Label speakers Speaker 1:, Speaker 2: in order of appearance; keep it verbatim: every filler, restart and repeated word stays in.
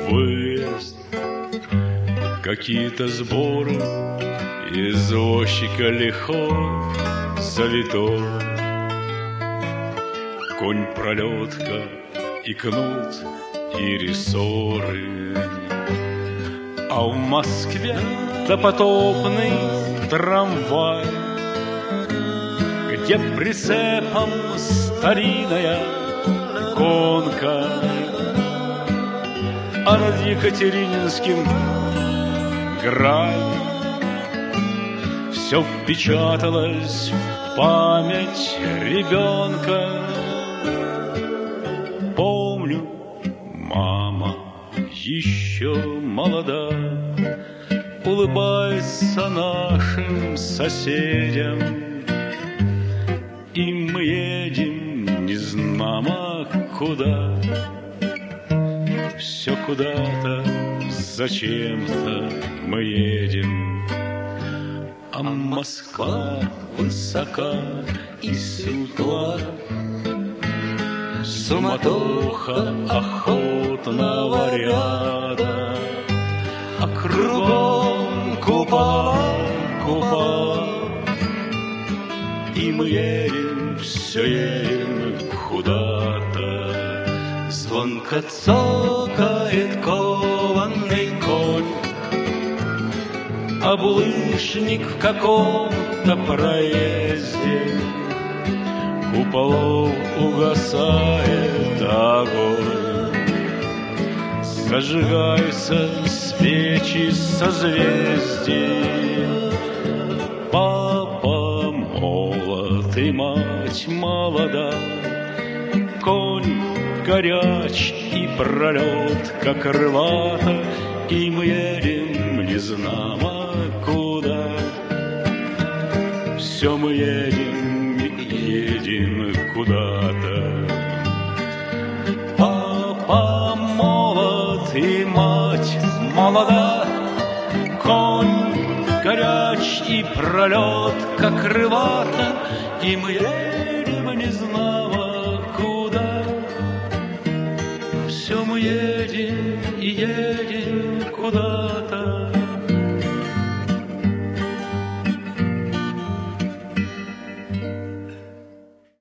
Speaker 1: выезд, какие-то сборы, извозчика лихо завитой. Конь пролетка и кнут, и рессоры. А в Москве допотопный трамвай, где прицепом старинная конка, а над Екатерининским грай все впечаталось в память ребенка. Помню, мама еще молода, улыбается нашим соседям, и мы едем незнамо куда. Все куда-то, зачем-то мы едем, а Москва высока и светла. Суматоха охотного ряда, а кругом купола, купола. И мы едем, все едем куда-то. Звонко цокает кованный конь, а булыжник в каком-то проезде. Куполов угасает огонь, зажигаются свечи созвездий. Папа молод и мать молода, конь горяч и пролет, как рвата, и мы едем незнамо куда. Все мы едем, едем куда-то. Папа молод и мать молода, конь горяч и пролет, как рвата, и мы едем незнамо.